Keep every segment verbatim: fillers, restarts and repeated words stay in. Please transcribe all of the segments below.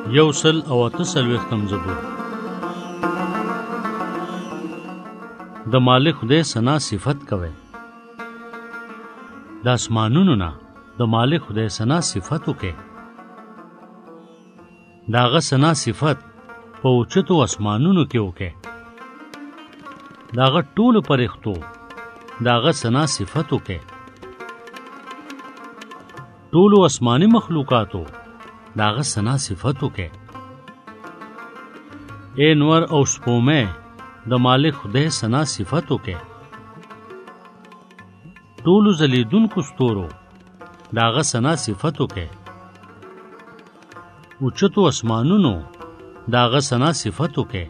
یو سل او اته څلوېښتم زبور. د مالک خدای ثنا صفت کوي. د اسمانونو نه د مالک خدای ثنا صفت وکړي. د هغه ثنا صفت په اوچتو اسمانونو کې وکړي. د هغه ټولو پرښتو د هغه ثنا صفت وکړي. ټولو اسماني مخلوقاتو د هغه ثنا صفت وکړي. اے نور او سپومه د مالک خدای ثنا صفت وکړي. ټولو ځلیدونکو ستورو د هغه ثنا صفت وکړي. اوچتو اسمانونو د هغه ثنا صفت وکړي.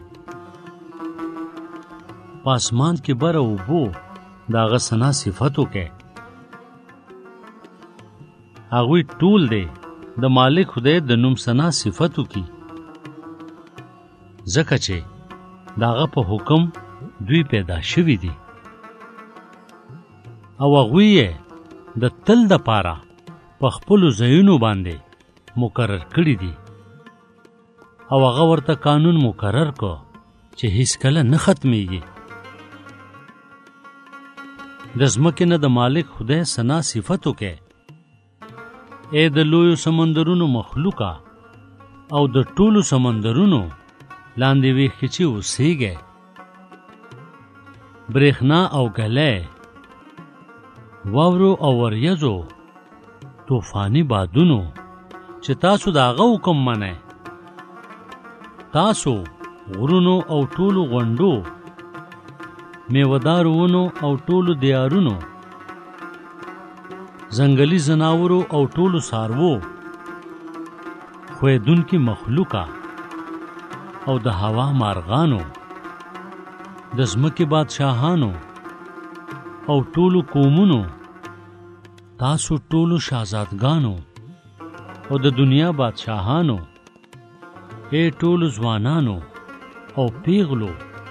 په اسمان کې بره اوبو د هغه ثنا صفت وکړي. هغوی ټول دی د مالک خدای د نوم ثنا صفت وکړي، ځکه چې د هغه په حکم دوی پیدا شوي دي او هغوی یې د تل دپاره په خپلو ځایونو باندې مقرر کړي دي او هغه ورته قانون مقرر کو چې هیڅکله نه ختمیږي. د ځمکې نه د مالک خدای ثنا صفت وکړي. اے د لویو سمندرونو مخلوقه او د ټولو سمندرونو لاندې ویښې چې اوسېږئ، برېښنا او ګلی، واورو او وریځو، طوفاني بادونو چې تاسو د هغه حکم منئ، تاسو غرونو او ټولو غونډو، میوهدارو ونو او ټولو دیارونو، ځنګلي ځناورو او ټولو څاروو، ښویدونکي مخلوقه او د هوا مارغانو، د ځمکې بادشاهانو او ټولو قومونو، تاسو ټولو شهزادګانو او د دنیا بادشاهانو، ای ټولو ځوانانو او پیغلو،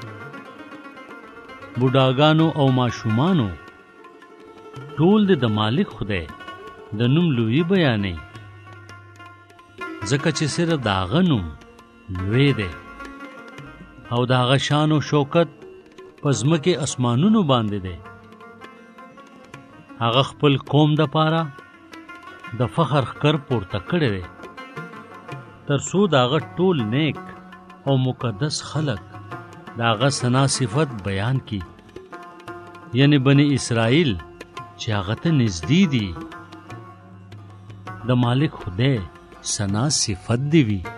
بوډاګانو او ماشومانو، ټول د مالک خدای د نوم لوی بیانې، ځکه چې صرف د هغه نوم لوی دی او د هغه شان او شوکت په ځمکې اسمانونو باندې دی. هغه خپل قوم دپاره د فخر ښکر پورته کړی دی، تر څو د هغه ټول نیک او مقدس خلق د هغه ثنا صفت بیان کی، یعنی بنی اسرائیل چې هغه ته نږدې دي. د مالک خدای ثنا صفت دی وي.